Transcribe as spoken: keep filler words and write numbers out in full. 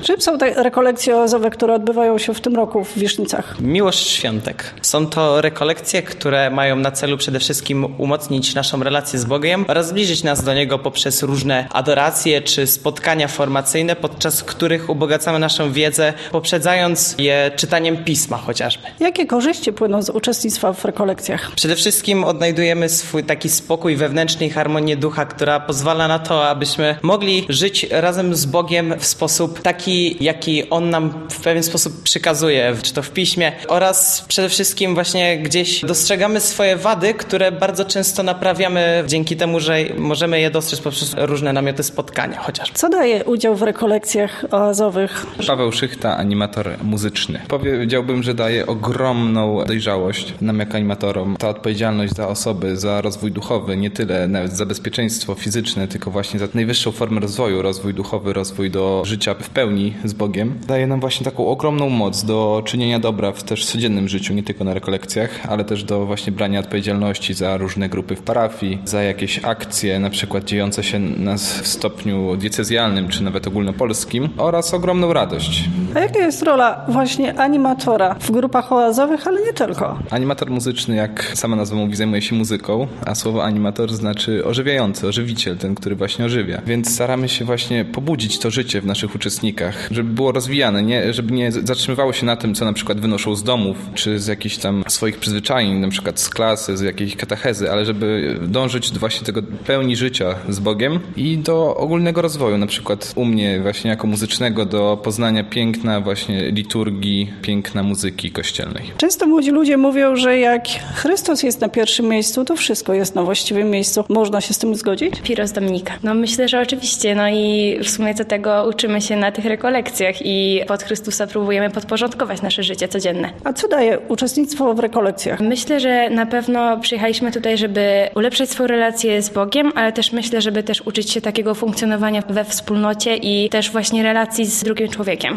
Czym są te rekolekcje oazowe, które odbywają się w tym roku w Wisznicach? Miłość świątek. Są to rekolekcje, które mają na celu przede wszystkim umocnić naszą relację z Bogiem oraz zbliżyć nas do Niego poprzez różne adoracje czy spotkania formacyjne, podczas których ubogacamy naszą wiedzę, poprzedzając je czytaniem Pisma chociażby. Jakie korzyści płyną z uczestnictwa w rekolekcjach? Przede wszystkim odnajdujemy swój taki spokój wewnętrzny i harmonię ducha, która pozwala na to, abyśmy mogli żyć razem z Bogiem w sposób taki, jaki On nam w pewien sposób przykazuje, czy to w Piśmie, oraz przede wszystkim właśnie gdzieś dostrzegamy swoje wady, które bardzo często naprawiamy dzięki temu, że możemy je dostrzec poprzez różne namioty spotkania chociażby. Co daje udział w rekolekcjach oazowych? Paweł Szychta, animator muzyczny. Powiedziałbym, że daje ogromną dojrzałość nam jako animatorom. Ta odpowiedzialność za osoby, za rozwój duchowy, nie tyle nawet za bezpieczeństwo fizyczne, tylko właśnie za najwyższą formę rozwoju, rozwój duchowy, rozwój do życia w pełni z Bogiem. Daje nam właśnie taką ogromną moc do czynienia dobra w też codziennym życiu, nie tylko na rekolekcjach, ale też do właśnie brania odpowiedzialności za różne grupy w parafii, za jakieś akcje, na przykład dziejące się nas w stopniu diecezjalnym, czy nawet ogólnopolskim, oraz ogromną radość. A jaka jest rola właśnie animatora w grupach oazowych, ale nie tylko? Animator muzyczny, jak sama nazwa mówi, zajmuje się muzyką, a słowo animator znaczy ożywiający, ożywiciel, ten, który właśnie ożywia. Więc staramy się właśnie pobudzić to życie w naszych uczestnikach, żeby było rozwijane, nie, żeby nie zatrzymywało się na tym, co na przykład wynoszą z domów, czy z jakichś tam swoich przyzwyczajeń, na przykład z klasy, z jakiejś katechezy, ale żeby dążyć do właśnie tego pełni życia z Bogiem i do ogólnego rozwoju, na przykład u mnie właśnie jako muzycznego, do poznania piękna właśnie liturgii, piękna muzyki kościelnej. Często młodzi ludzie mówią, że jak Chrystus jest na pierwszym miejscu, to wszystko jest na właściwym miejscu. Można się z tym zgodzić? Piros Dominika. No myślę, że oczywiście. No i w sumie to tego uczymy się na tych rekolekcjach i pod Chrystusa próbujemy podporządkować nasze życie codzienne. A co daje uczestnictwo w rekolekcjach? Myślę, że na pewno przyjechaliśmy tutaj, żeby ulepszać swoją relację z Bogiem, ale też myślę, żeby też uczyć się takiego funkcjonowania we wspólnocie i też właśnie relacji z drugim człowiekiem.